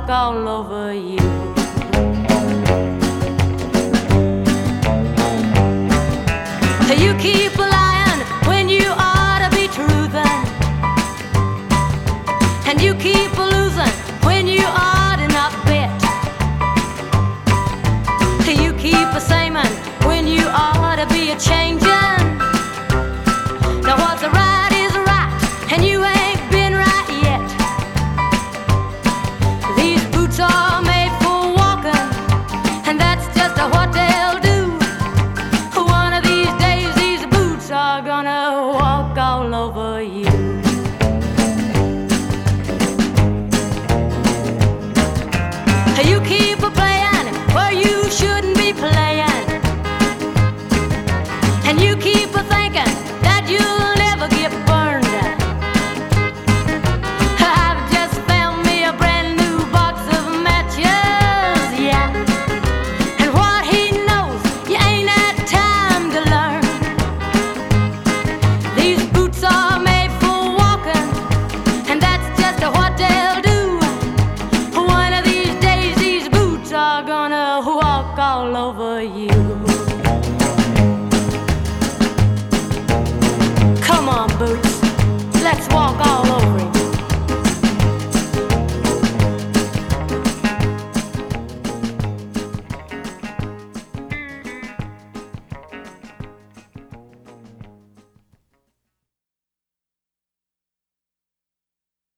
walk all over you. You keep lying when you ought to be truthing, and you keep losing when you ought to not bet. You keep saying when you ought to be a changing. Now what's right is right, and you ain't been right yet. These boots are made for walking, and that's just what they'll do. One of these days these boots are gonna walk all over you. You keep playing where you shouldn't be playing, and you keep thinking that you'll never get burned. I've just found me a brand new box of matches, yeah. And what he knows, you ain't had time to learn. These boots are made for walking, and that's just what they'll do. One of these days these boots are gonna walk all over you.